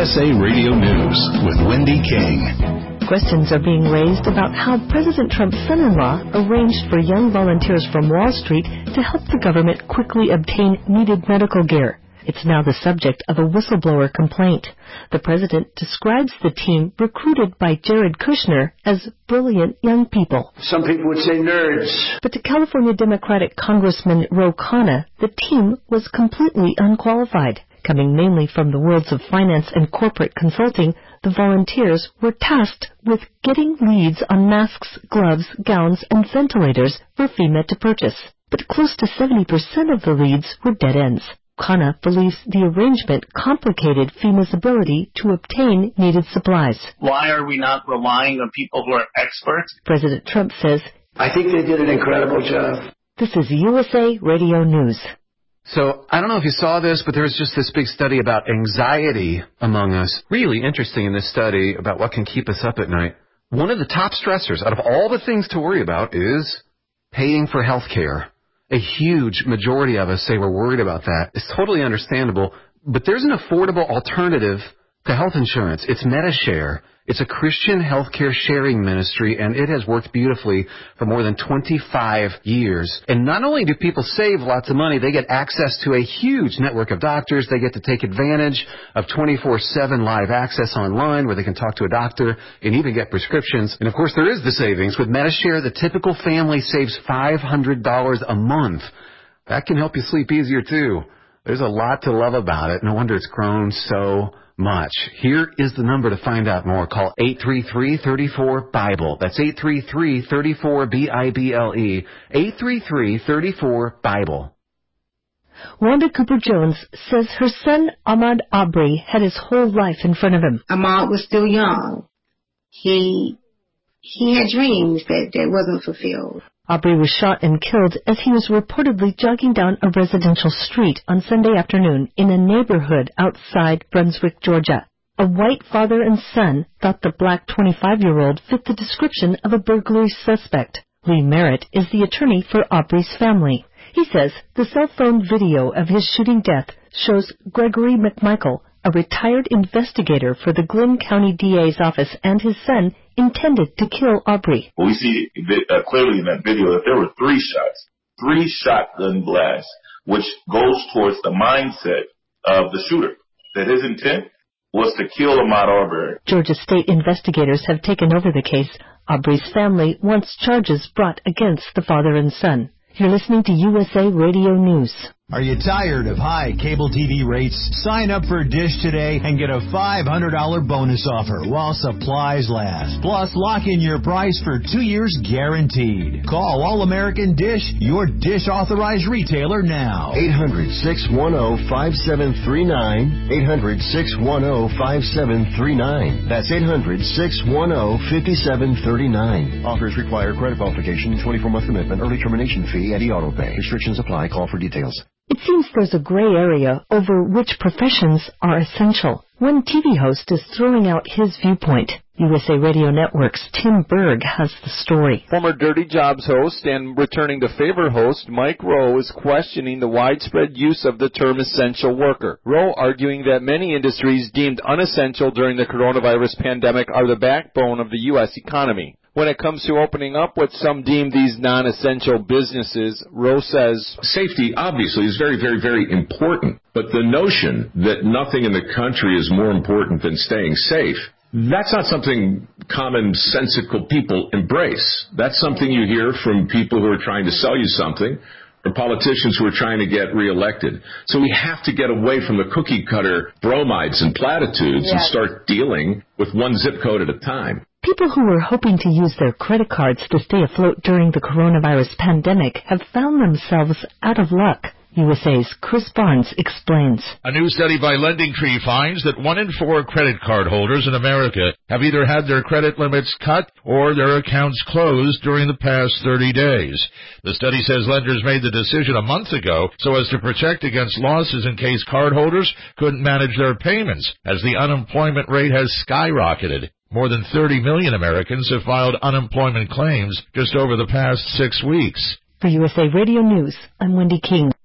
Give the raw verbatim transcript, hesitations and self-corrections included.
S A Radio News with Wendy King. Questions are being raised about how President Trump's son-in-law arranged for young volunteers from Wall Street to help the government quickly obtain needed medical gear. It's now the subject of a whistleblower complaint. The president describes the team recruited by Jared Kushner as brilliant young people. Some people would say nerds. But to California Democratic Congressman Ro Khanna, the team was completely unqualified. Coming mainly from the worlds of finance and corporate consulting, the volunteers were tasked with getting leads on masks, gloves, gowns, and ventilators for FEMA to purchase. But close to seventy percent of the leads were dead ends. Khanna believes the arrangement complicated FEMA's ability to obtain needed supplies. Why are we not relying on people who are experts? President Trump says, I think they did an incredible job. This is U S A Radio News. So, I don't know if you saw this, but there's just this big study about anxiety among us. Really interesting in this study about what can keep us up at night. One of the top stressors out of all the things to worry about is paying for health care. A huge majority of us say we're worried about that. It's totally understandable, but there's an affordable alternative to health insurance. It's MediShare. It's a Christian healthcare sharing ministry, and it has worked beautifully for more than twenty-five years. And not only do people save lots of money, they get access to a huge network of doctors. They get to take advantage of twenty-four seven live access online where they can talk to a doctor and even get prescriptions. And, of course, there is the savings. With MediShare, the typical family saves five hundred dollars a month. That can help you sleep easier, too. There's a lot to love about it. No wonder it's grown so much. Here is the number to find out more. Call eight three three, three four, BIBLE. That's eight three three, three four, B I B L E. eight three three, three four, BIBLE. Wanda Cooper-Jones says her son Ahmaud Arbery had his whole life in front of him. Ahmaud was still young. He he had dreams that, that wasn't fulfilled. Arbery was shot and killed as he was reportedly jogging down a residential street on Sunday afternoon in a neighborhood outside Brunswick, Georgia. A white father and son thought the black twenty-five-year-old fit the description of a burglary suspect. Lee Merritt is the attorney for Arbery's family. He says the cell phone video of his shooting death shows Gregory McMichael, a retired investigator for the Glynn County D A's office, and his son intended to kill Arbery. Well, we see uh, clearly in that video that there were three shots, three shotgun blasts, which goes towards the mindset of the shooter, that his intent was to kill Ahmaud Arbery. Georgia state investigators have taken over the case. Arbery's family wants charges brought against the father and son. You're listening to U S A Radio News. Are you tired of high cable T V rates? Sign up for Dish today and get a five hundred dollars bonus offer while supplies last. Plus, lock in your price for two years guaranteed. Call All-American Dish, your Dish authorized retailer now. eight hundred, six one zero, five seven three nine. eight hundred, six one zero, five seven three nine. That's eight hundred, six one zero, five seven three nine. Offers require credit qualification, twenty-four month commitment, early termination fee, and e-auto pay. Restrictions apply. Call for details. It seems there's a gray area over which professions are essential. One T V host is throwing out his viewpoint. U S A Radio Network's Tim Berg has the story. Former Dirty Jobs host and returning to Favor host Mike Rowe is questioning the widespread use of the term essential worker. Rowe arguing that many industries deemed unessential during the coronavirus pandemic are the backbone of the U S economy. When it comes to opening up what some deem these non-essential businesses, Rowe says, safety obviously is very, very, very important. But the notion that nothing in the country is more important than staying safe, that's not something commonsensical people embrace. That's something you hear from people who are trying to sell you something or politicians who are trying to get reelected. So we have to get away from the cookie-cutter bromides and platitudes yeah. and start dealing with one zip code at a time. People who were hoping to use their credit cards to stay afloat during the coronavirus pandemic have found themselves out of luck. U S A's Chris Barnes explains. A new study by LendingTree finds that one in four credit card holders in America have either had their credit limits cut or their accounts closed during the past thirty days. The study says lenders made the decision a month ago so as to protect against losses in case cardholders couldn't manage their payments, as the unemployment rate has skyrocketed. More than thirty million Americans have filed unemployment claims just over the past six weeks. For U S A Radio News, I'm Wendy King.